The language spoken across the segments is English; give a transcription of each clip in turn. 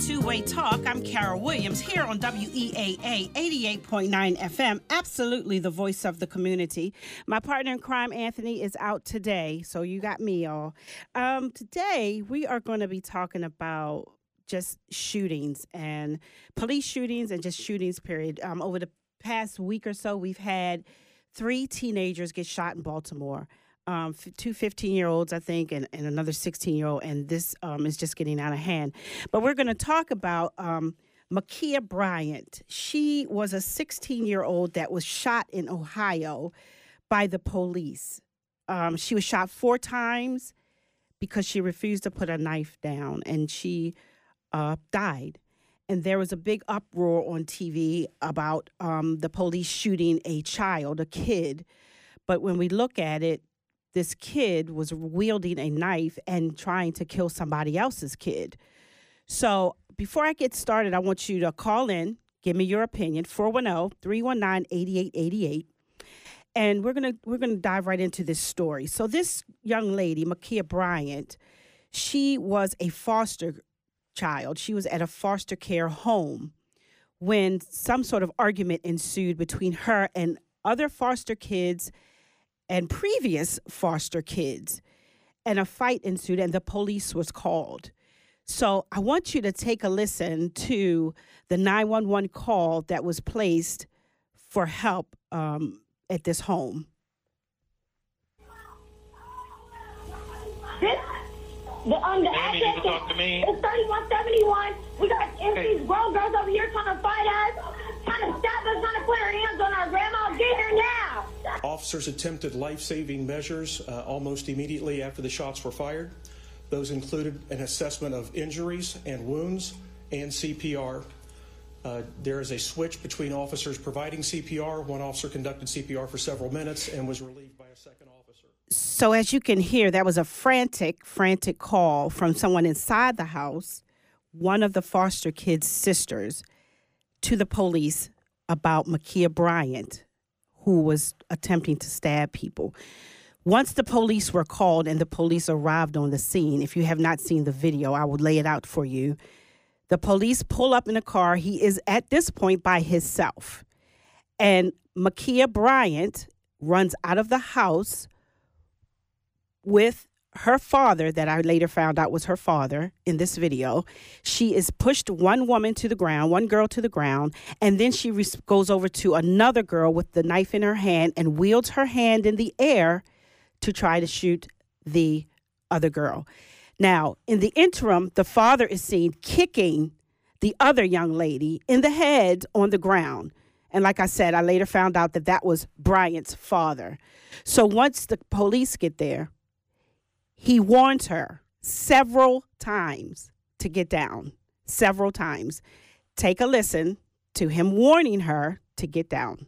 Two-Way Talk. I'm Kara Williams here on WEAA 88.9 FM, absolutely the voice of the community. My partner in crime, Anthony, is out today, so you got me all. Today, we are going to be talking about just shootings and police shootings and just shootings, period. Over the past week or so, we've had 3 teenagers get shot in Baltimore. 2 15-year-olds, I think, and another 16-year-old, and this is just getting out of hand. But we're going to talk about Ma'Khia Bryant. She was a 16-year-old that was shot in Ohio by the police. She was shot 4 times because she refused to put a knife down, and she died. And there was a big uproar on TV about the police shooting a child, a kid. But when we look at it, this kid was wielding a knife and trying to kill somebody else's kid. So before I get started, I want you to call in, give me your opinion, 410-319-8888. And we're gonna dive right into this story. So this young lady, Ma'Khia Bryant, she was a foster child. She was at a foster care home when some sort of argument ensued between her and other foster kids and previous foster kids, and a fight ensued, and the police was called. So I want you to take a listen to the 911 call that was placed for help at this home. The address you need to talk to me. is 3171. We got these grown girls over here trying to fight us, trying to stab us, trying to put our hands on our grandma. Get here now. Officers attempted life-saving measures almost immediately after the shots were fired. Those included an assessment of injuries and wounds and CPR. There is a switch between officers providing CPR. One officer conducted CPR for several minutes and was relieved by a second officer. So as you can hear, that was a frantic call from someone inside the house, one of the foster kids' sisters, to the police about Ma'Khia Bryant, who was attempting to stab people. Once the police were called and the police arrived on the scene, if you have not seen the video, I will lay it out for you. The police pull up in a car. He is at this point by himself. And Ma'Khia Bryant runs out of the house with her father, that I later found out was her father in this video. She is pushed one woman to the ground, one girl to the ground, and then she goes over to another girl with the knife in her hand and wields her hand in the air to try to shoot the other girl. Now, in the interim, the father is seen kicking the other young lady in the head on the ground. And like I said, I later found out that that was Bryant's father. So once the police get there, he warns her several times to get down, several times. Take a listen to him warning her to get down.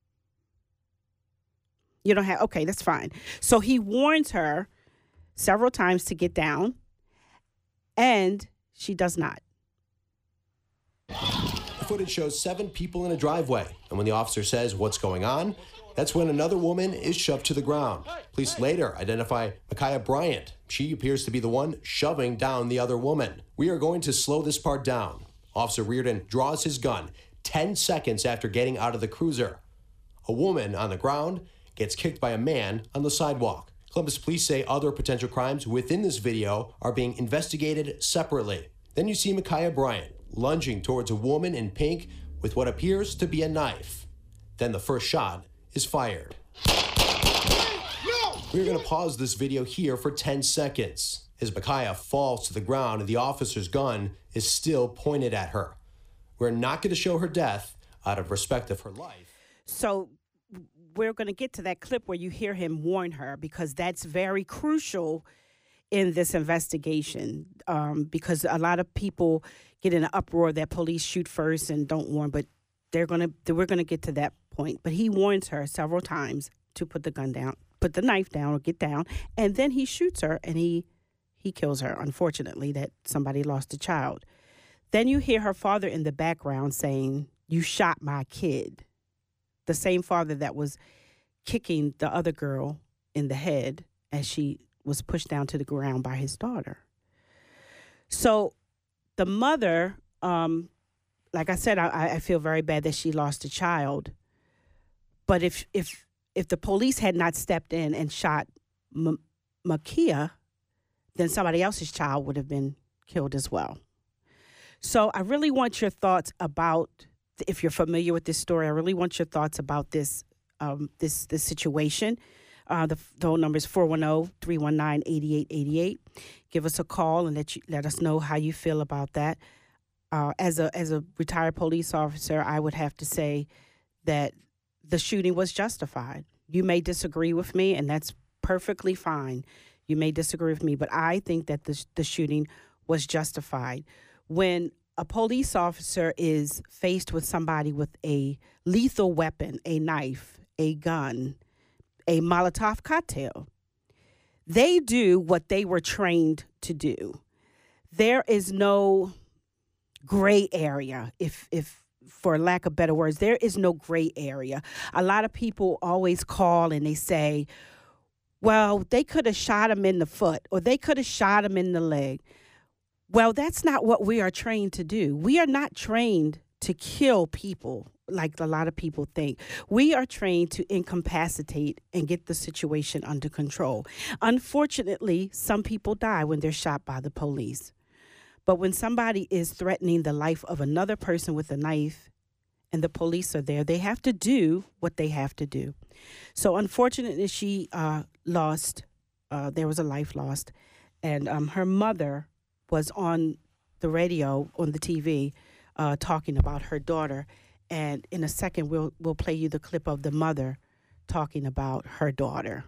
You don't have, okay, that's fine. So he warns her several times to get down, and she does not. The footage shows 7 people in a driveway, and when the officer says, "What's going on?" that's when another woman is shoved to the ground. Police later identify Ma'Khia Bryant. She appears to be the one shoving down the other woman. We are going to slow this part down. Officer Reardon draws his gun 10 seconds after getting out of the cruiser. A woman on the ground gets kicked by a man on the sidewalk. Columbus police say other potential crimes within this video are being investigated separately. Then you see Ma'Khia Bryant lunging towards a woman in pink with what appears to be a knife. Then the first shot is fired. We're going to pause this video here for 10 seconds as Ma'Khia falls to the ground and the officer's gun is still pointed at her. We're not going to show her death out of respect of her life. So we're going to get to that clip where you hear him warn her, because that's very crucial in this investigation, because a lot of people get in an uproar that police shoot first and don't warn, but we're going to get to that point. But he warns her several times to put the gun down, put the knife down or get down, and then he shoots her and he kills her, unfortunately, that somebody lost a child. Then you hear her father in the background saying, "You shot my kid." The same father that was kicking the other girl in the head as she was pushed down to the ground by his daughter. So the mother like I said, I feel very bad that she lost a child. But if the police had not stepped in and shot Ma'Khia, then somebody else's child would have been killed as well. So I really want your thoughts about, if you're familiar with this story, I really want your thoughts about this this situation. The phone number is 410-319-8888. Give us a call and let us know how you feel about that. As a retired police officer, I would have to say that the shooting was justified. You may disagree with me, and that's perfectly fine. You may disagree with me, but I think that the shooting was justified. When a police officer is faced with somebody with a lethal weapon, a knife, a gun, a Molotov cocktail, they do what they were trained to do. There is no gray area, if for lack of better words, there is no gray area. A lot of people always call and they say, well, they could have shot him in the foot or they could have shot him in the leg. Well, that's not what we are trained to do. We are not trained to kill people like a lot of people think. We are trained to incapacitate and get the situation under control. Unfortunately, some people die when they're shot by the police. But when somebody is threatening the life of another person with a knife and the police are there, they have to do what they have to do. So unfortunately, she lost, there was a life lost. And her mother was on the radio, on the TV, talking about her daughter. And in a second, we'll play you the clip of the mother talking about her daughter.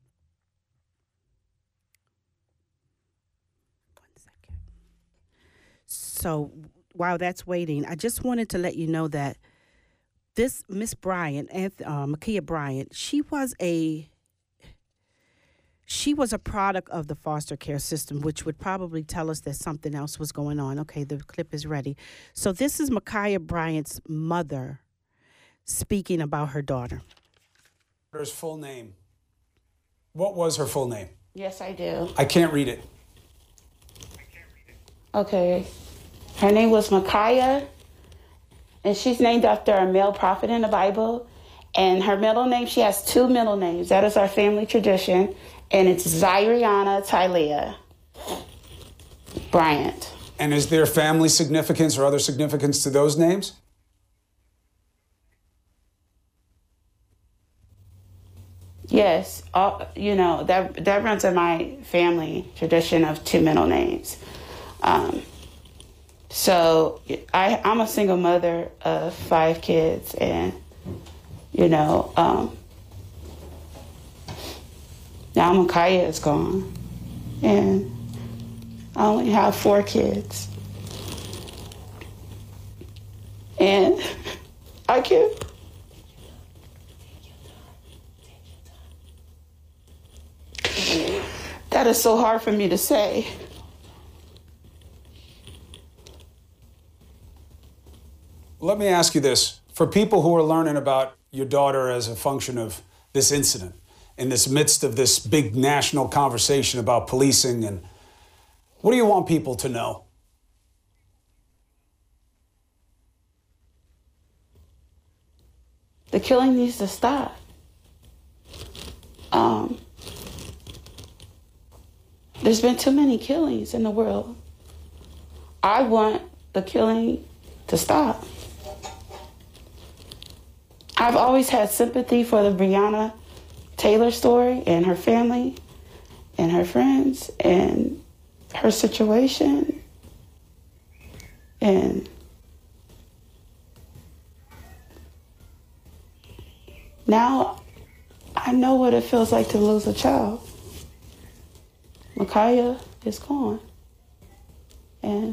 So while that's waiting, I just wanted to let you know that this Miss Bryant, Ma'Khia Bryant, she was a product of the foster care system, which would probably tell us that something else was going on. Okay, the clip is ready. So this is Ma'Khia Bryant's mother speaking about her daughter. Her full name. What was her full name? Yes, I do. I can't read it. Okay. Her name was Ma'Khia, and she's named after a male prophet in the Bible. And her middle name, she has two middle names. That is our family tradition. And it's Zyriana Tylea Bryant. And is there family significance or other significance to those names? Yes. That runs in my family tradition of two middle names. So I'm a single mother of 5 kids, and, now Ma'Khia is gone, and I only have 4 kids. And I can't. That is so hard for me to say. Let me ask you this. For people who are learning about your daughter as a function of this incident, in this midst of this big national conversation about policing, and what do you want people to know? The killing needs to stop. There's been too many killings in the world. I want the killing to stop. I've always had sympathy for the Breonna Taylor story and her family and her friends and her situation. And now I know what it feels like to lose a child. Ma'Khia is gone. And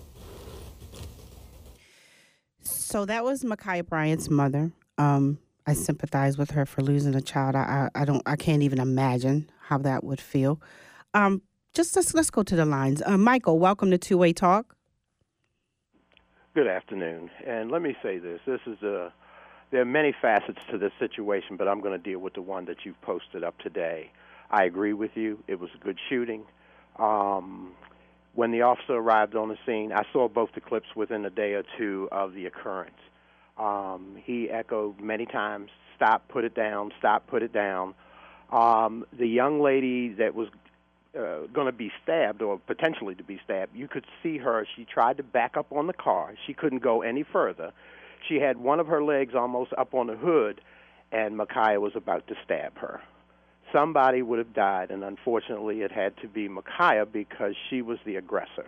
so that was Ma'Khia Bryant's mother. I sympathize with her for losing a child. I can't even imagine how that would feel. Let's go to the lines. Michael, welcome to Two Way Talk. Good afternoon. And let me say this. There are many facets to this situation, but I'm going to deal with the one that you've posted up today. I agree with you. It was a good shooting. When the officer arrived on the scene, I saw both the clips within a day or two of the occurrence. He echoed many times, "Stop, put it down, stop, put it down." The young lady that was going to be stabbed, or potentially to be stabbed, you could see her. She tried to back up on the car. She couldn't go any further. She had one of her legs almost up on the hood, and Ma'Khia was about to stab her. Somebody would have died, and unfortunately it had to be Ma'Khia because she was the aggressor.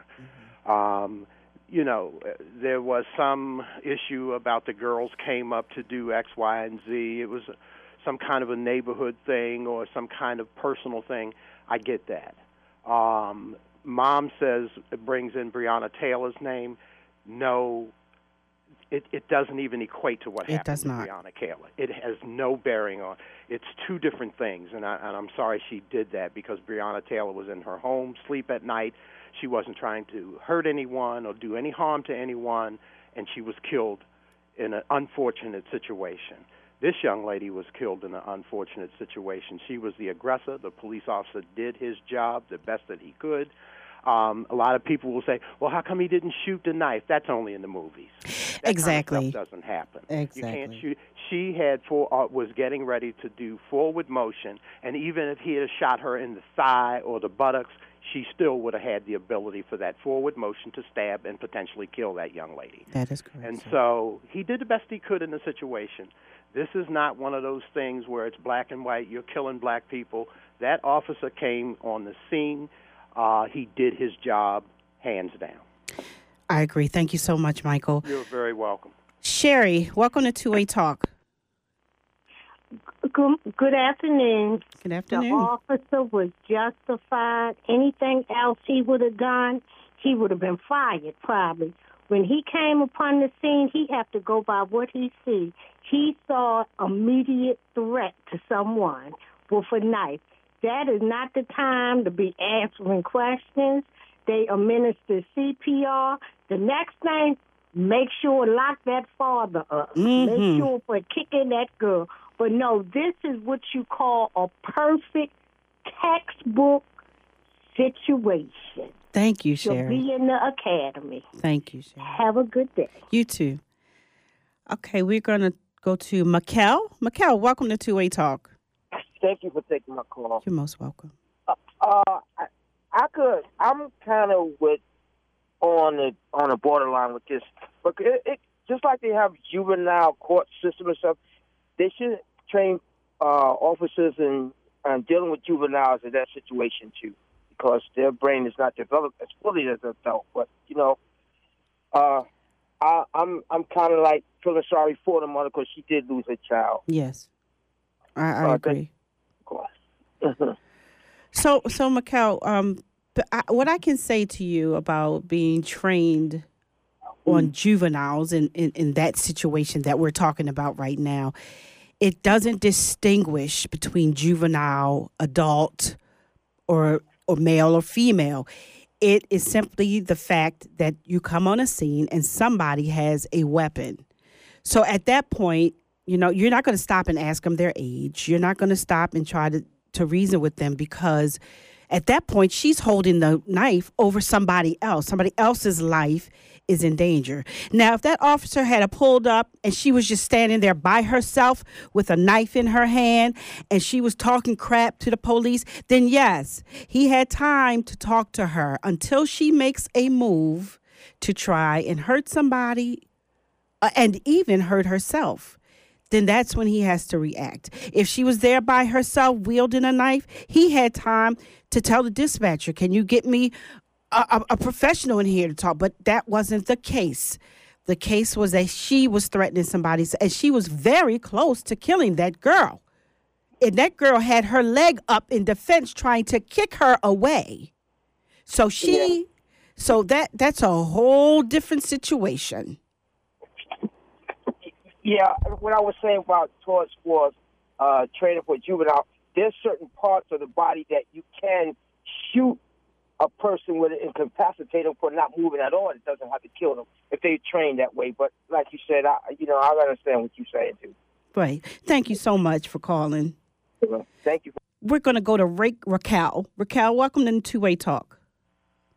There was some issue about the girls came up to do X, Y, and Z. It was some kind of a neighborhood thing or some kind of personal thing. I get that. Mom says it brings in Breonna Taylor's name. No, it doesn't even equate to what happened to Breonna Taylor. It has no bearing on. It's two different things, and I'm sorry she did that because Breonna Taylor was in her home, sleep at night. She wasn't trying to hurt anyone or do any harm to anyone, and she was killed in an unfortunate situation. This young lady was killed in an unfortunate situation. She was the aggressor. The police officer did his job the best that he could. A lot of people will say, well, how come he didn't shoot the knife? That's only in the movies. That Exactly. kind of stuff doesn't happen. Exactly. You can't shoot. She had was getting ready to do forward motion, and even if he had shot her in the thigh or the buttocks, she still would have had the ability for that forward motion to stab and potentially kill that young lady. That is correct. And so he did the best he could in the situation. This is not one of those things where it's black and white, you're killing black people. That officer came on the scene. He did his job, hands down. I agree. Thank you so much, Michael. You're very welcome. Sherry, welcome to Two-Way Talk. Good afternoon. Good afternoon. The officer was justified. Anything else he would have done, he would have been fired probably. When he came upon the scene, he had to go by what he see. He saw immediate threat to someone with a knife. That is not the time to be answering questions. They administer CPR. The next thing, make sure lock that father up. Make sure for kicking that girl. But no, this is what you call a perfect textbook situation. Thank you, Sherry. To be in the academy. Thank you, Sherry. Have a good day. You too. Okay, we're going to go to Mikkel. Mikkel, welcome to Two-Way Talk. Thank you for taking my call. You're most welcome. I'm kind of on a borderline with this, but it just like they have juvenile court system and stuff. They should train officers in dealing with juveniles in that situation too, because their brain is not developed as fully as an adult. But I'm kind of like feeling sorry for the mother because she did lose a child. Yes, I agree. So Mikkel, what I can say to you about being trained on juveniles in that situation that we're talking about right now, it doesn't distinguish between juvenile, adult, or male or female. It is simply the fact that you come on a scene and somebody has a weapon. So at that point, you're not going to stop and ask them their age. You're not going to stop and try to reason with them, because at that point, she's holding the knife over somebody else. Somebody else's life is in danger. Now, if that officer had pulled up and she was just standing there by herself with a knife in her hand and she was talking crap to the police, then yes, he had time to talk to her until she makes a move to try and hurt somebody and even hurt herself. Then that's when he has to react. If she was there by herself wielding a knife, he had time to tell the dispatcher, can you get me a professional in here to talk? But that wasn't the case. The case was that she was threatening somebody, and she was very close to killing that girl. And that girl had her leg up in defense trying to kick her away. So that's a whole different situation. Yeah, what I was saying about towards for training for juvenile, there's certain parts of the body that you can shoot a person with it, incapacitate them for not moving at all. It doesn't have to kill them if they train that way. But like you said, I understand what you're saying too. Right. Thank you so much for calling. Thank you. We're going to go to Raquel. Raquel, welcome to Two-Way Talk.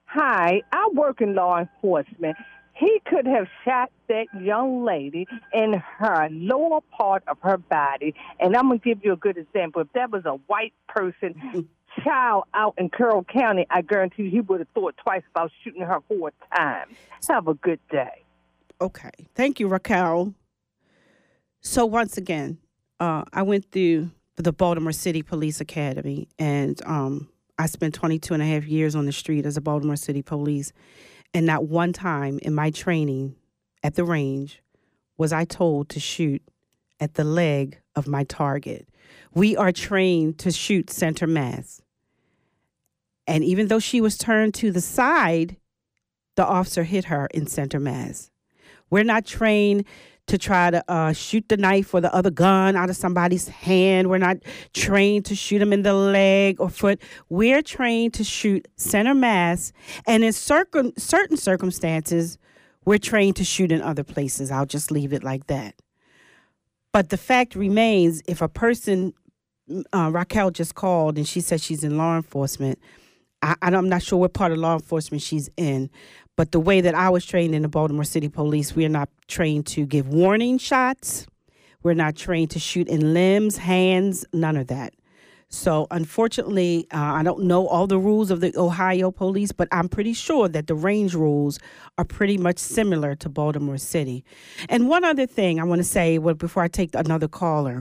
Hi, I work in law enforcement. He could have shot that young lady in her lower part of her body. And I'm going to give you a good example. If that was a white person, child out in Carroll County, I guarantee you he would have thought twice about shooting her 4 times. Have a good day. Okay. Thank you, Raquel. So once again, I went through the Baltimore City Police Academy, and I spent 22 and a half years on the street as a Baltimore City Police. And not one time in my training at the range was I told to shoot at the leg of my target. We are trained to shoot center mass. And even though she was turned to the side, the officer hit her in center mass. We're not trained to try to shoot the knife or the other gun out of somebody's hand. We're not trained to shoot them in the leg or foot. We're trained to shoot center mass. And in certain circumstances, we're trained to shoot in other places. I'll just leave it like that. But the fact remains, if a person, Raquel just called and she said she's in law enforcement, I'm not sure what part of law enforcement she's in, but the way that I was trained in the Baltimore City Police, we are not trained to give warning shots. We're not trained to shoot in limbs, hands, none of that. So unfortunately, I don't know all the rules of the Ohio police, but I'm pretty sure that the range rules are pretty much similar to Baltimore City. And one other thing I want to say before I take another caller.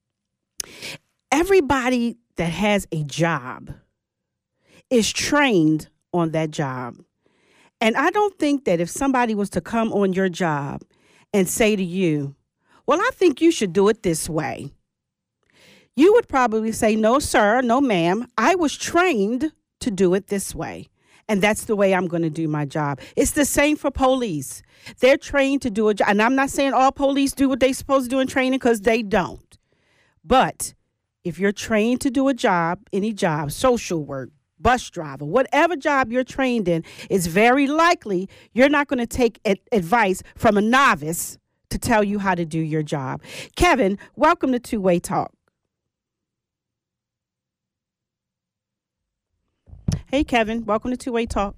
Everybody that has a job is trained on that job. And I don't think that if somebody was to come on your job and say to you, well, I think you should do it this way, you would probably say, no, sir, no, ma'am, I was trained to do it this way. And that's the way I'm going to do my job. It's the same for police. They're trained to do a job. And I'm not saying all police do what they're supposed to do in training, because they don't. But if you're trained to do a job, any job, social work, bus driver, whatever job you're trained in, it's very likely you're not going to take advice from a novice to tell you how to do your job. Kevin, welcome to Two-Way Talk. Hey, Kevin, welcome to Two-Way Talk.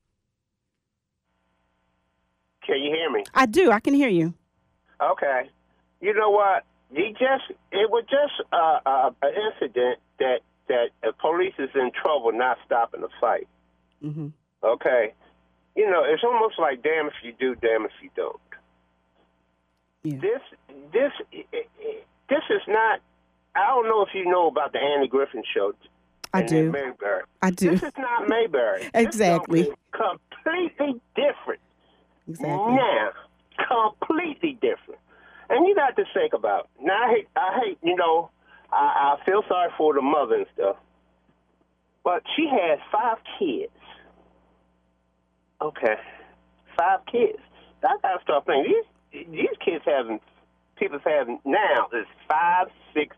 Can you hear me? I do. I can hear you. Okay. You know what? It was just an incident that the police is in trouble not stopping the fight. Mm-hmm. Okay. You know, it's almost like damn if you do, damn if you don't. Yeah. This is not. I don't know if you know about the Andy Griffin show. I do. Mayberry. I do. This is not Mayberry. Exactly. This is completely different. Exactly. Now, completely different. And you got to think about it. Now, I hate, you know, I feel sorry for the mother and stuff. But she has 5 kids. Okay. 5 kids. I got to start thinking. These kids people's having now is 5, 6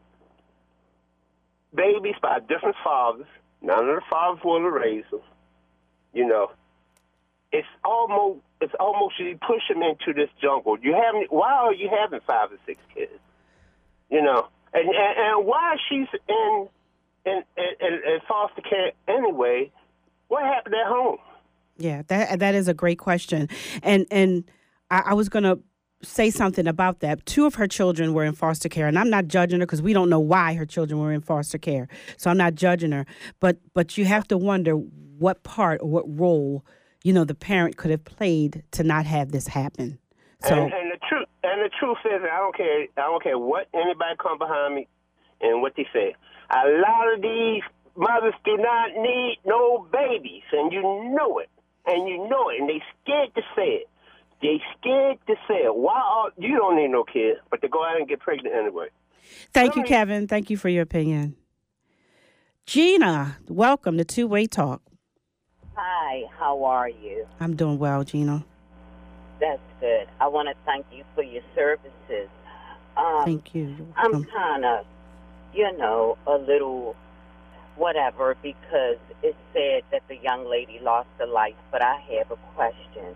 babies by different fathers. None of the fathers will raise them. You know. It's almost you push them into this jungle. Why are you having 5 or 6 kids? You know. And why she's in foster care anyway? What happened at home? Yeah, that is a great question, and I was going to say something about that. 2 of her children were in foster care, and I'm not judging her because we don't know why her children were in foster care, so I'm not judging her. But you have to wonder what part or what role, you know, the parent could have played to not have this happen. So and the truth is, I don't care what anybody come behind me and what they say. A lot of these mothers do not need no babies, and you know it. And you know it, and they scared to say it. They scared to say it. You don't need no kids, but they go out and get pregnant anyway. Thank you, Kevin. Thank you for your opinion. Gina, welcome to Two-Way Talk. Hi, how are you? I'm doing well, Gina. That's good. I want to thank you for your services. Thank you. I'm kind of, a little whatever, because it said that the young lady lost her life, but I have a question.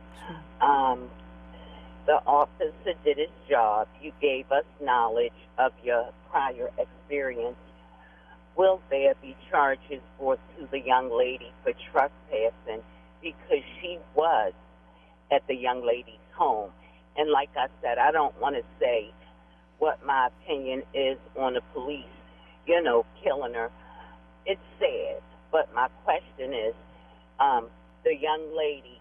The officer did his job. You gave us knowledge of your prior experience. Will there be charges to the young lady for trespassing because she was at the young lady's home. And like I said, I don't want to say what my opinion is on the police, killing her. It's sad, but my question is, the young lady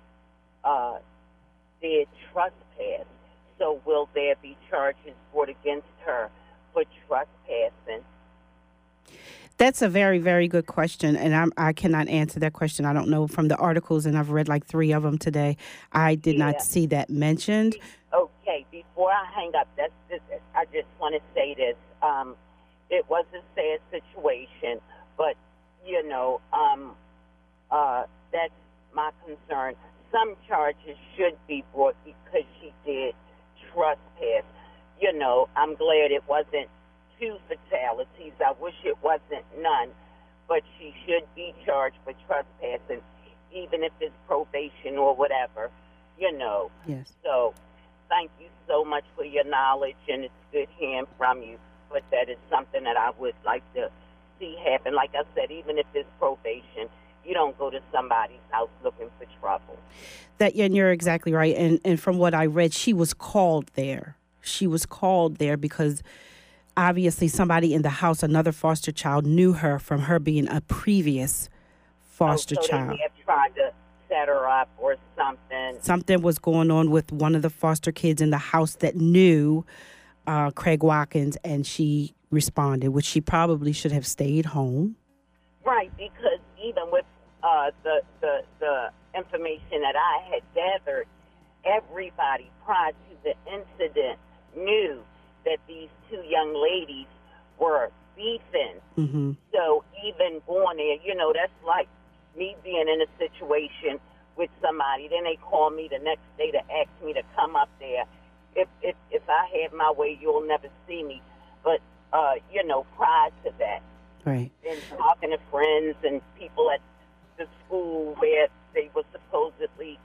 did trespass, so will there be charges brought against her for trespassing? That's a very, very good question, and I cannot answer that question. I don't know from the articles, and I've read like 3 of them today. I did not see that mentioned. Okay, before I hang up, I just want to say this. It was a sad situation, but, that's my concern. Some charges should be brought because she did trespass. I'm glad it wasn't 2 fatalities. I wish it wasn't none, but she should be charged for trespassing, even if it's probation or whatever, Yes. So thank you so much for your knowledge, and it's good hearing from you, but that is something that I would like to see happen. Like I said, even if it's probation, you don't go to somebody's house looking for trouble. And you're exactly right. And from what I read, she was called there. She was called there because obviously somebody in the house, another foster child, knew her from her being a previous foster child. They may have tried to set her up or something. Something was going on with one of the foster kids in the house that knew Craig Watkins, and she responded, which she probably should have stayed home. Right, because even with the information that I had gathered, everybody prior to the incident knew that these 2 young ladies were beefing. Mm-hmm. So even going there, that's like me being in a situation with somebody. Then they call me the next day to ask me to come up there. If I have my way, you'll never see me. But, prior to that, right, and talking to friends and people at the school where they were supposedly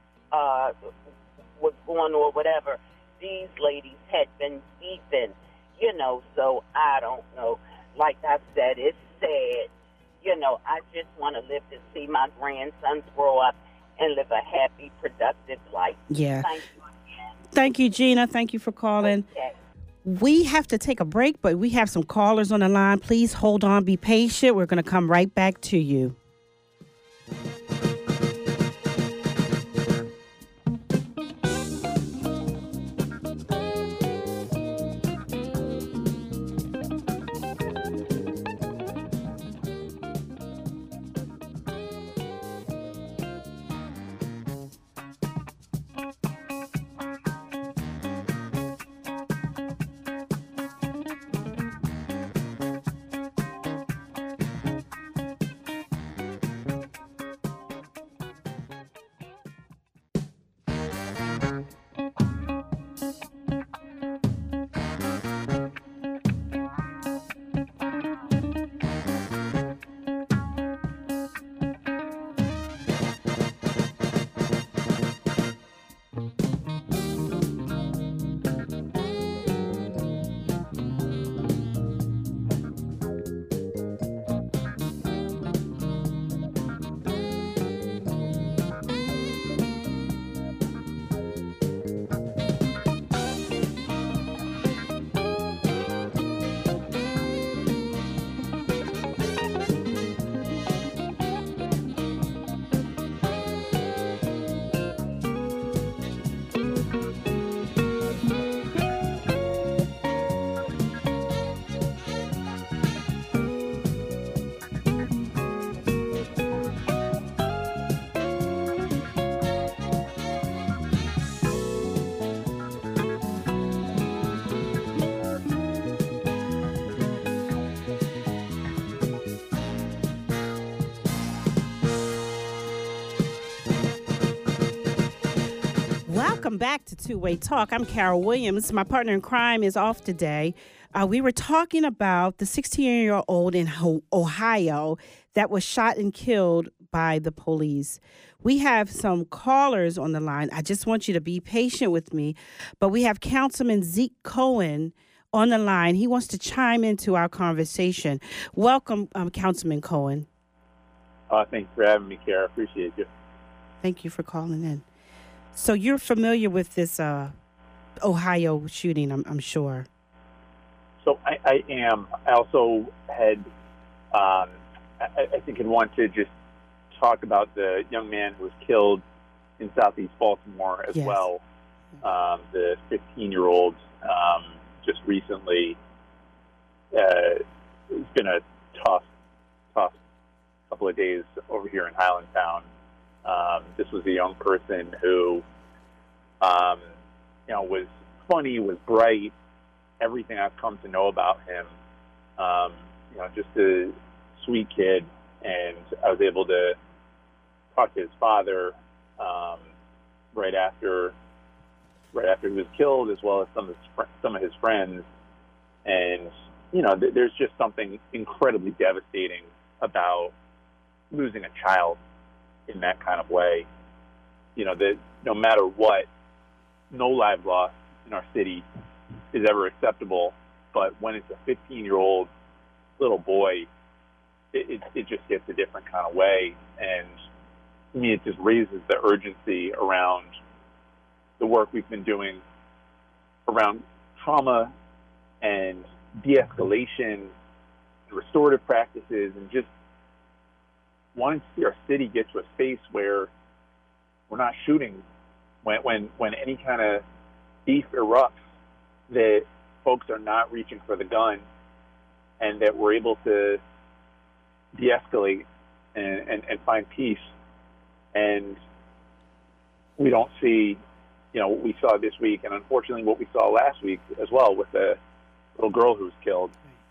was going or whatever, these ladies had been beefing, so I don't know. Like I said, it's sad. I just want to live to see my grandsons grow up and live a happy, productive life. Yeah. Thank you again. Thank you, Gina. Thank you for calling. Okay. We have to take a break, but we have some callers on the line. Please hold on. Be patient. We're going to come right back to you. Welcome back to Two-Way Talk. I'm Carol Williams. My partner in crime is off today. We were talking about the 16-year-old in Ohio that was shot and killed by the police. We have some callers on the line. I just want you to be patient with me. But we have Councilman Zeke Cohen on the line. He wants to chime into our conversation. Welcome, Councilman Cohen. Thanks for having me, Kara. I appreciate you. Thank you for calling in. So you're familiar with this Ohio shooting, I'm sure. So I am. I also had, I think I'd want to just talk about the young man who was killed in Southeast Baltimore as well. The 15-year-old just recently. It's been a tough couple of days over here in Highlandtown. This was a young person who, was funny, was bright, everything I've come to know about him. Just a sweet kid, and I was able to talk to his father right after he was killed, as well as some of his friends. And there's just something incredibly devastating about losing a child in that kind of way. That no matter what, no live loss in our city is ever acceptable. But when it's a 15-year-old little boy, it just hits a different kind of way. And to me, it just raises the urgency around the work we've been doing around trauma and de-escalation and restorative practices, and just wanting to see our city get to a space where we're not shooting when any kind of beef erupts, that folks are not reaching for the gun, and that we're able to de-escalate and find peace. And we don't see, what we saw this week, and unfortunately what we saw last week as well with the little girl who was killed.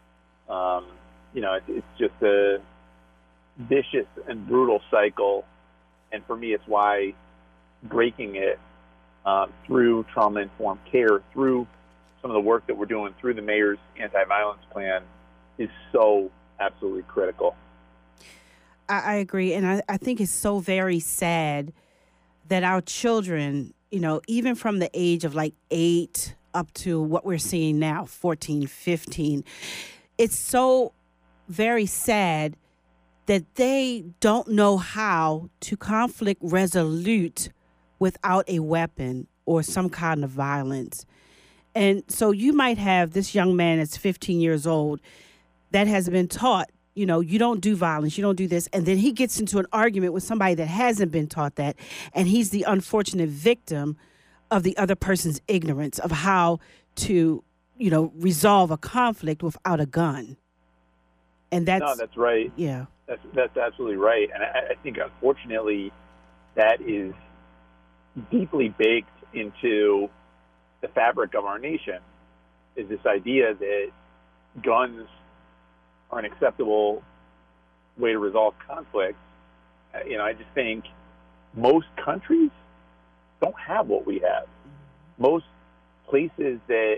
It's just a vicious and brutal cycle, and for me, it's why breaking it through trauma-informed care, through some of the work that we're doing through the mayor's anti-violence plan, is so absolutely critical. I agree, and I think it's so very sad that our children, even from the age of like 8 up to what we're seeing now, 14, 15, it's so very sad that they don't know how to conflict resolute without a weapon or some kind of violence. And so you might have this young man that's 15 years old that has been taught, you don't do violence, you don't do this. And then he gets into an argument with somebody that hasn't been taught that. And he's the unfortunate victim of the other person's ignorance of how to, resolve a conflict without a gun. And that's right. Yeah. That's absolutely right. And I think, unfortunately, that is deeply baked into the fabric of our nation, is this idea that guns are an acceptable way to resolve conflicts. I just think most countries don't have what we have. Most places that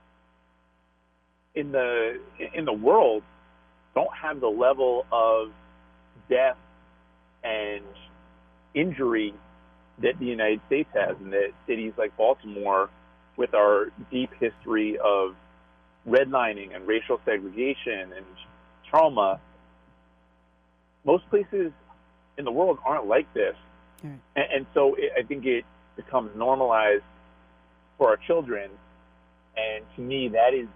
in the world don't have the level of death and injury that the United States has, and that cities like Baltimore, with our deep history of redlining and racial segregation and trauma, most places in the world aren't like this. Right. And so I think it becomes normalized for our children. And to me, that is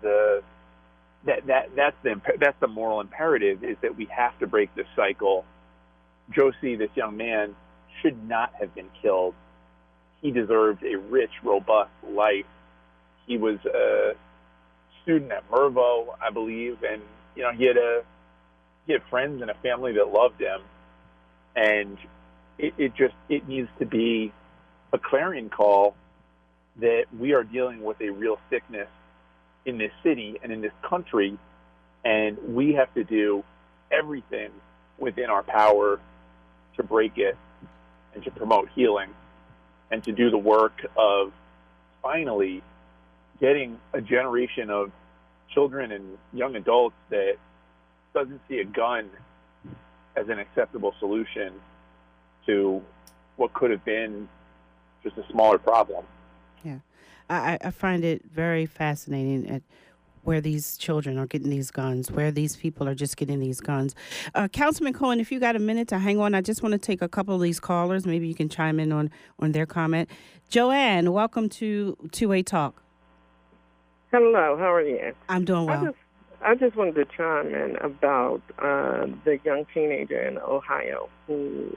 that's the moral imperative, is that we have to break this cycle. Josie, this young man, should not have been killed. He deserved a rich, robust life. He was a student at Mervo, I believe, and he had friends and a family that loved him. And it needs to be a clarion call that we are dealing with a real sickness in this city and in this country, and we have to do everything within our power to break it and to promote healing and to do the work of finally getting a generation of children and young adults that doesn't see a gun as an acceptable solution to what could have been just a smaller problem. Yeah. I find it very fascinating at where these children are getting these guns, where these people are just getting these guns. Councilman Cohen, if you got a minute to hang on, I just want to take a couple of these callers. Maybe you can chime in on their comment. Joanne, welcome to 2A Talk. Hello, how are you? I'm doing well. I just wanted to chime in about the young teenager in Ohio who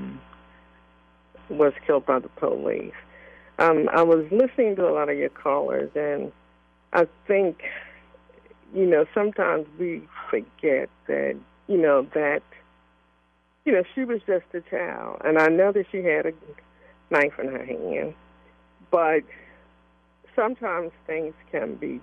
was killed by the police. I was listening to a lot of your callers, and I think, sometimes we forget that, she was just a child. And I know that she had a knife in her hand, but sometimes things can be,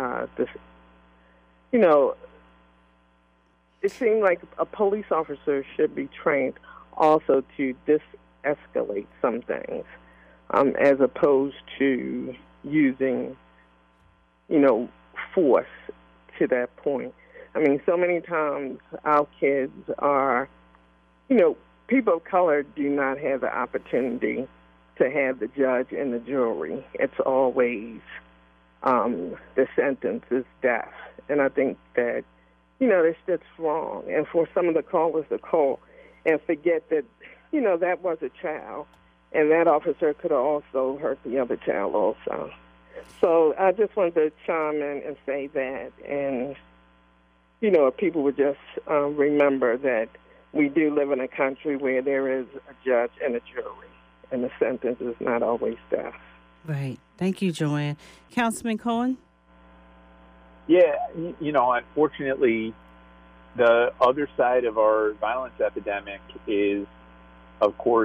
it seems like a police officer should be trained also to de-escalate some things, as opposed to using, force to that point. I mean, so many times our kids are, people of color do not have the opportunity to have the judge and the jury. It's always the sentence is death. And I think that, that's wrong. And for some of the callers to call and forget that, that was a child, and that officer could have also hurt the other child also. So I just wanted to chime in and say that. And, if people would just remember that we do live in a country where there is a judge and a jury, and the sentence is not always death. Right. Thank you, Joanne. Councilman Cohen? Yeah, unfortunately, the other side of our violence epidemic is, of course,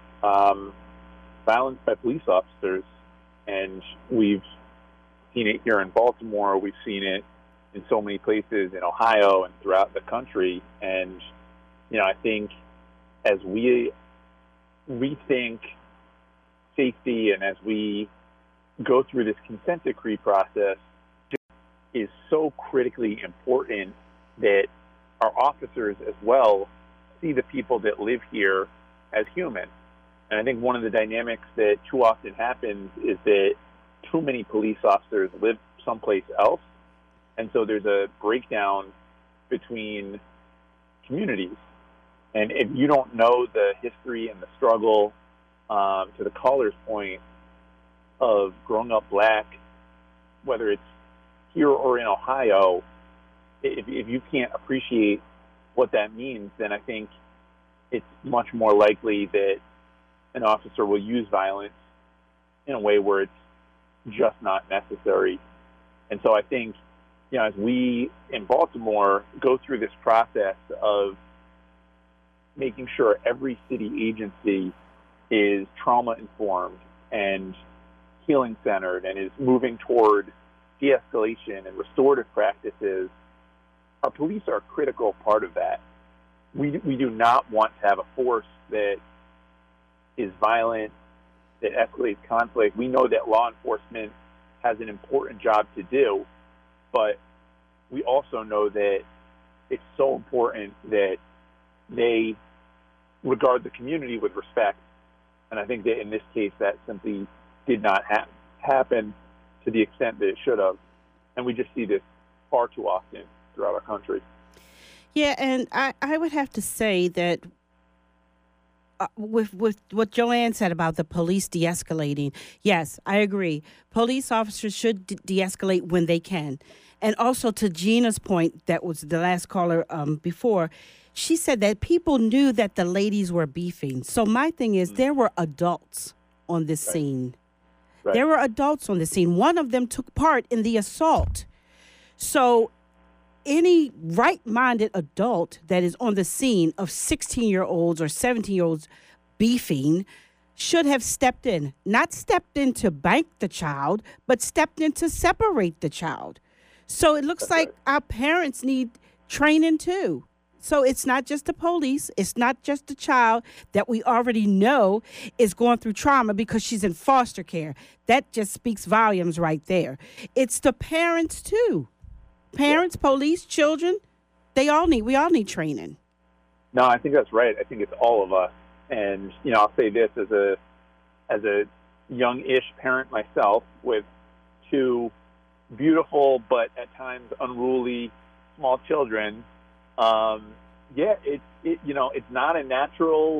violence by police officers. And we've seen it here in Baltimore. We've seen it in so many places in Ohio and throughout the country. And, I think as we rethink safety and as we go through this consent decree process, is so critically important that our officers as well see the people that live here as human. And I think one of the dynamics that too often happens is that too many police officers live someplace else. And so there's a breakdown between communities. And if you don't know the history and the struggle, to the caller's point, of growing up black, whether it's here or in Ohio, if you can't appreciate what that means, then I think it's much more likely that an officer will use violence in a way where it's just not necessary. And so I think, as we in Baltimore go through this process of making sure every city agency is trauma-informed and healing-centered and is moving toward de-escalation and restorative practices, our police are a critical part of that. We do not want to have a force that is violent, that escalates conflict. We know that law enforcement has an important job to do, but we also know that it's so important that they regard the community with respect. And I think that in this case, that simply did not happen to the extent that it should have. And we just see this far too often throughout our country. Yeah, and I would have to say that with what Joanne said about the police de-escalating, yes, I agree. Police officers should de-escalate when they can. And also to Gina's point, that was the last caller before, she said that people knew that the ladies were beefing. So my thing is, there were adults on this scene. Right. There were adults on the scene. One of them took part in the assault. So any right-minded adult that is on the scene of 16-year-olds or 17-year-olds beefing should have stepped in. Not stepped in to bank the child, but stepped in to separate the child. So it looks like our parents need training too. So it's not just the police. It's not just the child that we already know is going through trauma because she's in foster care. That just speaks volumes right there. It's the parents too. Parents, police, children, we all need training. No, I think that's right. I think it's all of us. And, I'll say this as a young-ish parent myself with two beautiful but at times unruly small children, it's not a natural.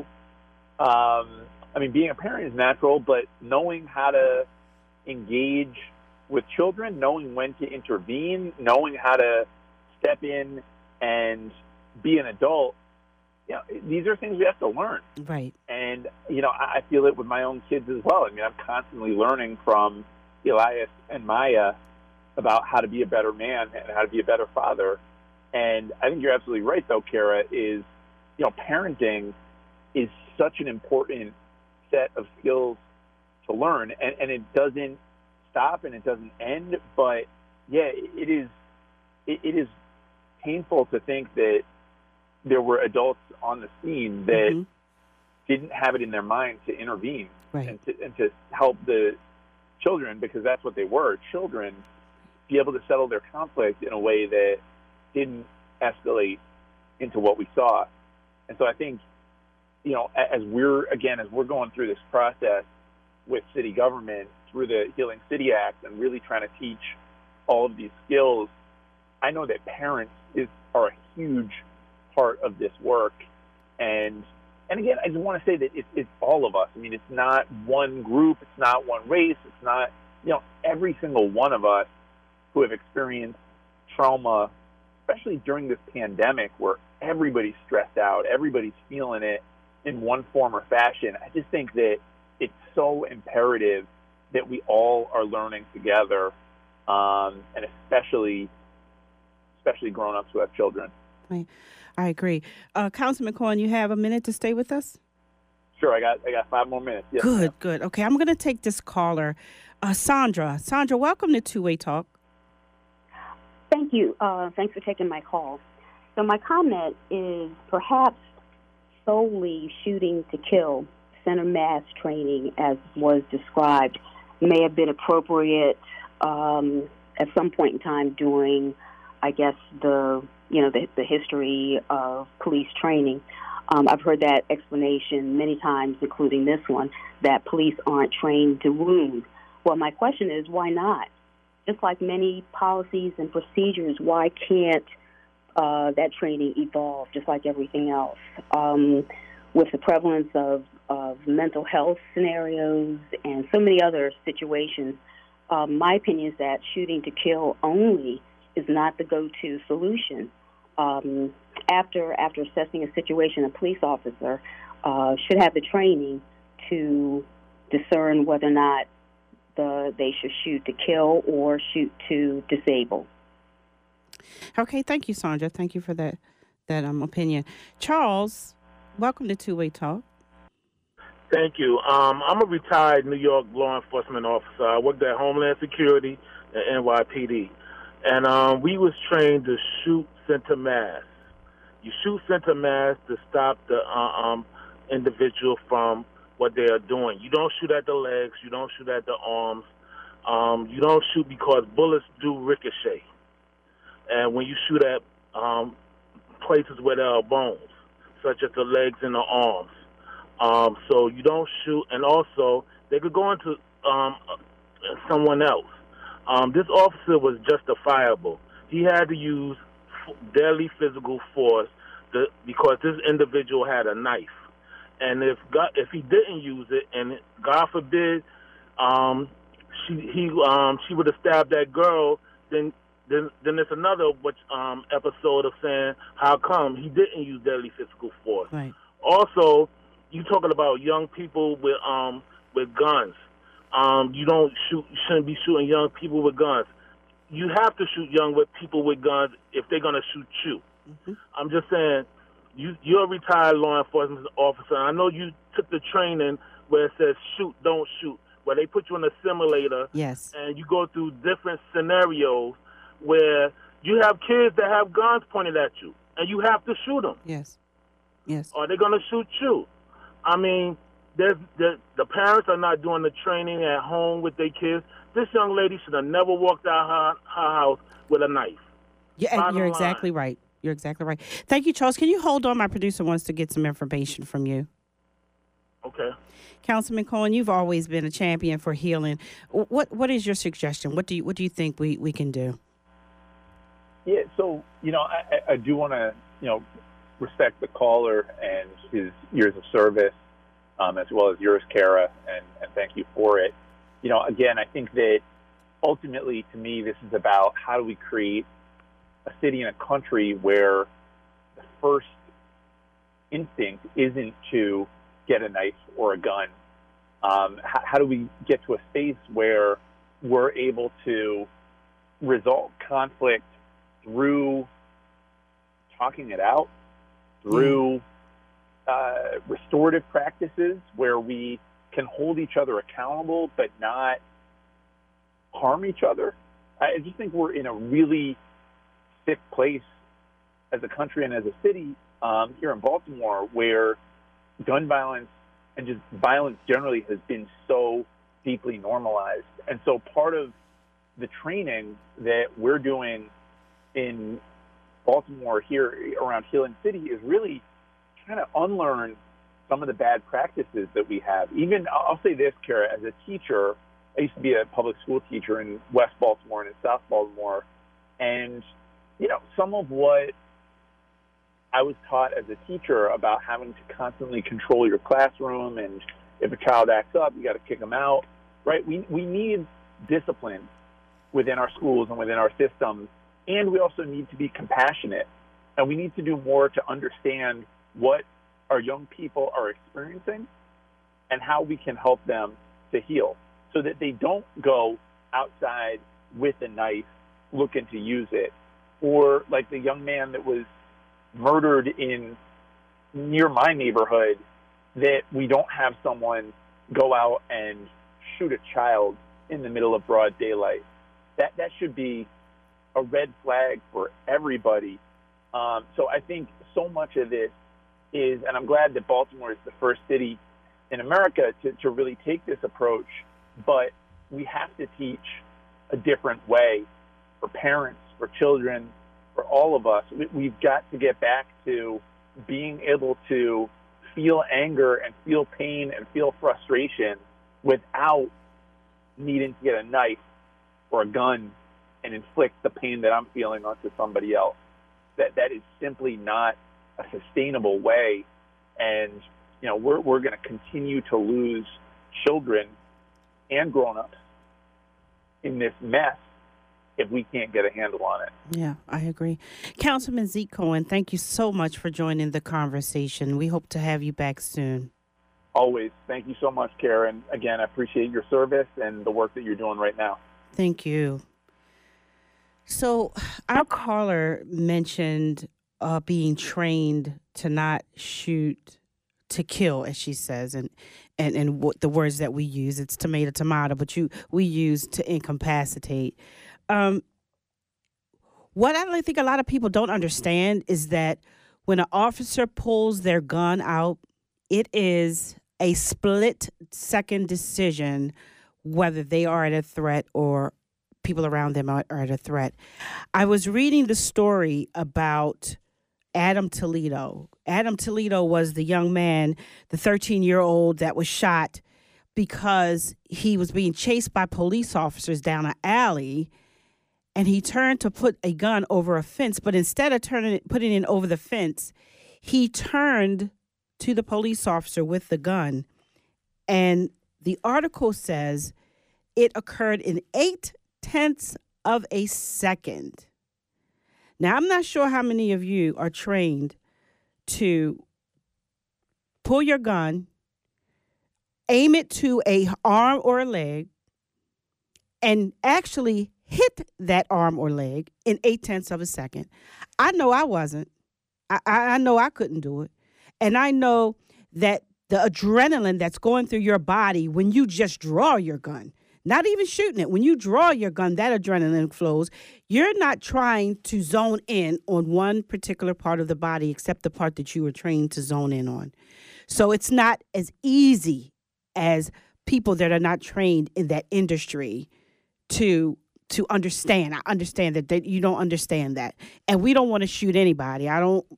Being a parent is natural, but knowing how to engage with children, knowing when to intervene, knowing how to step in and be an adult, these are things we have to learn. Right. And, I feel it with my own kids as well. I'm constantly learning from Elias and Maya about how to be a better man and how to be a better father. And I think you're absolutely right, though, Kara, is, parenting is such an important set of skills to learn. And it doesn't stop and it doesn't end. But, it is painful to think that there were adults on the scene that didn't have it in their mind to intervene and to help the children, because that's what they were, children, be able to settle their conflict in a way that didn't escalate into what we saw. And so I think, as we're going through this process with city government through the Healing City Act and really trying to teach all of these skills, I know that parents are a huge part of this work. And again, I just want to say that it's all of us. It's not one group. It's not one race. It's not, every single one of us who have experienced trauma, especially during this pandemic where everybody's stressed out, everybody's feeling it in one form or fashion. I just think that it's so imperative that we all are learning together, and especially grown-ups who have children. Right. I agree. Councilman Cohen, you have a minute to stay with us? Sure, I got 5 more minutes. Yes, Good. Okay, I'm going to take this caller. Sandra, welcome to Two-Way Talk. Thank you. Thanks for taking my call. So my comment is perhaps solely shooting to kill center mass training, as was described, may have been appropriate at some point in time during, I guess, the history of police training. I've heard that explanation many times, including this one, that police aren't trained to wound. Well, my question is, why not? Just like many policies and procedures, why can't that training evolve just like everything else? With the prevalence of mental health scenarios and so many other situations, my opinion is that shooting to kill only is not the go-to solution. After assessing a situation, a police officer should have the training to discern whether or not they should shoot to kill or shoot to disable. Okay, thank you, Sandra. Thank you for that opinion. Charles, welcome to Two-Way Talk. Thank you. I'm a retired New York law enforcement officer. I worked at Homeland Security and NYPD. And we was trained to shoot center mass. You shoot center mass to stop the individual from what they are doing. You don't shoot at the legs. You don't shoot at the arms. You don't shoot because bullets do ricochet. And when you shoot at places where there are bones, such as the legs and the arms, so you don't shoot. And also, they could go into someone else. This officer was justifiable. He had to use deadly physical force because this individual had a knife. And if he didn't use it, and God forbid, she would have stabbed that girl, then there's another episode of saying how come he didn't use deadly physical force. Right. Also, you talking about young people with guns. You shouldn't be shooting young people with guns. You have to shoot people with guns if they're going to shoot you. Mm-hmm. I'm just saying, you're a retired law enforcement officer. I know you took the training where it says shoot, don't shoot, where they put you in a simulator. Yes. And you go through different scenarios where you have kids that have guns pointed at you, and you have to shoot them. Yes. Or they're going to shoot you. I mean, the parents are not doing the training at home with their kids. This young lady should have never walked out her house with a knife. Yeah, and you're exactly right. You're exactly right. Thank you, Charles. Can you hold on? My producer wants to get some information from you. Okay. Councilman Cohen, you've always been a champion for healing. What is your suggestion? What do you think we can do? Yeah, so, I do want to, respect the caller and his years of service, as well as yours, Kara, and thank you for it. Again, I think that ultimately, to me, this is about how do we create a city and a country where the first instinct isn't to get a knife or a gun. How do we get to a space where we're able to resolve conflict through talking it out, through restorative practices where we can hold each other accountable but not harm each other? I just think we're in a really sick place as a country and as a city here in Baltimore, where gun violence and just violence generally has been so deeply normalized. And so part of the training that we're doing in Baltimore here around Healing City is really trying to unlearn some of the bad practices that we have. Even, I'll say this, Kara, as a teacher, I used to be a public school teacher in West Baltimore and in South Baltimore. And, some of what I was taught as a teacher about having to constantly control your classroom, and if a child acts up, you got to kick them out, right? We need discipline within our schools and within our systems, and we also need to be compassionate, and we need to do more to understand what our young people are experiencing and how we can help them to heal so that they don't go outside with a knife looking to use it, or like the young man that was murdered near my neighborhood, that we don't have someone go out and shoot a child in the middle of broad daylight. That should be a red flag for everybody. So I think so much of this is, and I'm glad that Baltimore is the first city in America to really take this approach, but we have to teach a different way for parents, for children, for all of us. We've got to get back to being able to feel anger and feel pain and feel frustration without needing to get a knife or a gun and inflict the pain that I'm feeling onto somebody else. That is simply not a sustainable way. And, we're going to continue to lose children and grown-ups in this mess if we can't get a handle on it. Yeah, I agree. Councilman Zeke Cohen, thank you so much for joining the conversation. We hope to have you back soon. Always. Thank you so much, Karen. Again, I appreciate your service and the work that you're doing right now. Thank you. So our caller mentioned being trained to not shoot, to kill, as she says, and what the words that we use, it's tomato, but we use to incapacitate. What I think a lot of people don't understand is that when an officer pulls their gun out, it is a split-second decision whether they are at a threat or people around them are at a threat. I was reading the story about Adam Toledo. Adam Toledo was the young man, the 13-year-old that was shot because he was being chased by police officers down an alley, and he turned to put a gun over a fence, but instead of putting it over the fence, he turned to the police officer with the gun. And the article says it occurred in 0.8 of a second. Now, I'm not sure how many of you are trained to pull your gun, aim it to an arm or a leg, and actually hit that arm or leg in 0.8 of a second. I know I wasn't. I know I couldn't do it. And I know that the adrenaline that's going through your body when you just draw your gun, not even shooting it, when you draw your gun, that adrenaline flows. You're not trying to zone in on one particular part of the body except the part that you were trained to zone in on. So it's not as easy as people that are not trained in that industry to understand. I understand that you don't understand that. And we don't want to shoot anybody.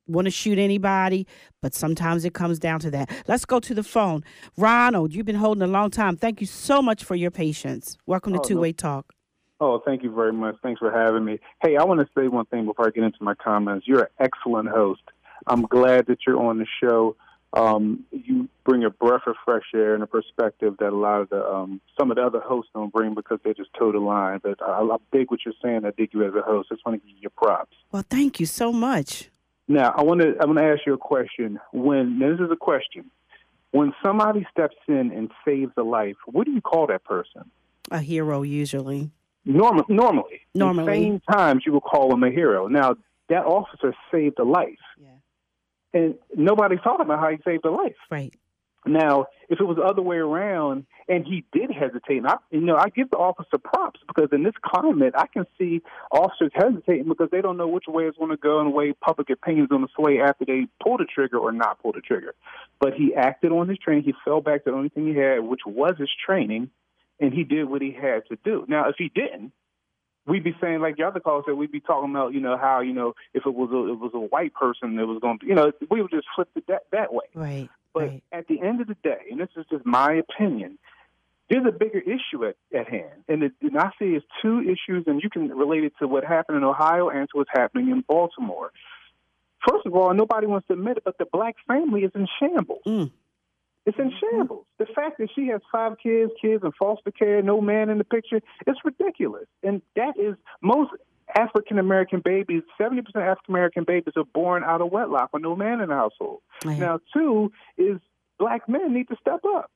want to shoot anybody, but sometimes it comes down to that. Let's go to the phone. Ronald, you've been holding a long time. Thank you so much for your patience. Welcome to Two-Way Talk. Oh, thank you very much. Thanks for having me. Hey, I want to say one thing before I get into my comments. You're an excellent host. I'm glad that you're on the show. You bring a breath of fresh air and a perspective that a lot of the some of the other hosts don't bring because they just toe the line. But I dig what you're saying. I dig you as a host. I just want to give you your props. Well, thank you so much. Now, I want to ask you a question. This is a question. When somebody steps in and saves a life, what do you call that person? A hero, usually. Normally. In same times, you will call him a hero. Now, that officer saved a life. Yeah. And nobody's talking about how he saved a life. Right. Now, if it was the other way around and he did hesitate, and I give the officer props because in this climate, I can see officers hesitating because they don't know which way it's going to go and the way public opinion is going to sway after they pull the trigger or not pull the trigger. But he acted on his training. He fell back to the only thing he had, which was his training, and he did what he had to do. Now, if he didn't, we'd be saying, like the other caller said, we'd be talking about, how, if it was a white person that was going to, we would just flip it that way. Right. But at the end of the day, and this is just my opinion, there's a bigger issue at hand. And I see it's two issues, and you can relate it to what happened in Ohio and to what's happening in Baltimore. First of all, nobody wants to admit it, but the black family is in shambles. It's in shambles. The fact that she has 5 kids in foster care, no man in the picture, it's ridiculous. And that is most African-American babies, 70% African-American babies are born out of wedlock with no man in the household. Now, 2 is black men need to step up.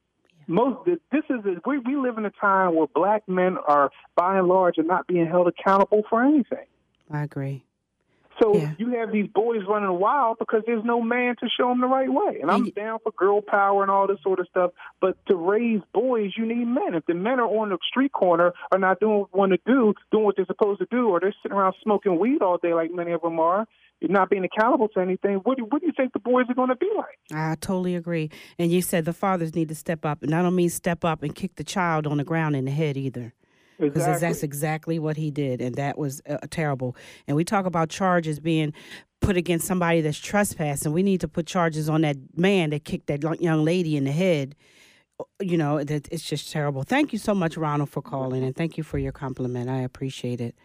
We live in a time where black men are, by and large, are not being held accountable for anything. I agree. So you have these boys running wild because there's no man to show them the right way. And I'm down for girl power and all this sort of stuff. But to raise boys, you need men. If the men are on the street corner are not doing what they want to do, doing what they're supposed to do, or they're sitting around smoking weed all day like many of them are, not being accountable to anything, what do you think the boys are going to be like? I totally agree. And you said the fathers need to step up. And I don't mean step up and kick the child on the ground in the head either. Because that's exactly what he did, and that was terrible. And we talk about charges being put against somebody that's trespassing. We need to put charges on that man that kicked that young lady in the head. That it's just terrible. Thank you so much, Ronald, for calling, and thank you for your compliment. I appreciate it.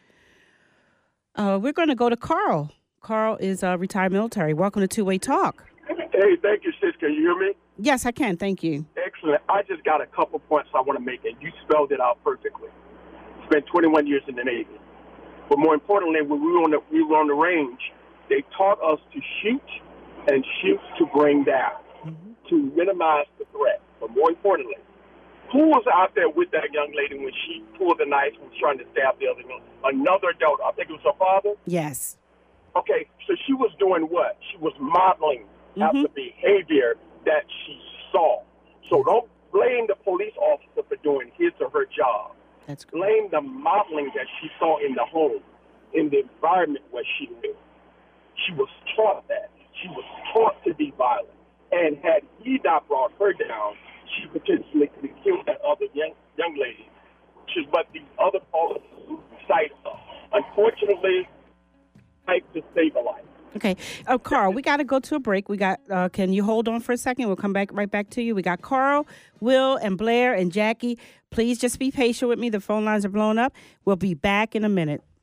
We're going to go to Carl. Carl is retired military. Welcome to Two-Way Talk. Hey, thank you, sis. Can you hear me? Yes, I can. Thank you. Excellent. I just got a couple points I want to make, and you spelled it out perfectly. Spent 21 years in the Navy. But more importantly, when we were on the range, they taught us to shoot and shoot to bring down, to minimize the threat. But more importantly, who was out there with that young lady when she pulled the knife and was trying to stab the other one? Another adult. I think it was her father? Yes. Okay, so she was doing what? She was modeling after behavior that she saw. So don't blame the police officer for doing his or her job. Blame the modeling that she saw in the home, in the environment where she knew. She was taught that. She was taught to be violent. And had he not brought her down, she potentially could have killed that other young lady, which is what the other callers cite. Unfortunately, fight to save a life. Okay. Carl, we got to go to a break. We got. Can you hold on for a second? We'll come right back to you. We got Carl, Will, and Blair, and Jackie. Please just be patient with me. The phone lines are blown up. We'll be back in a minute.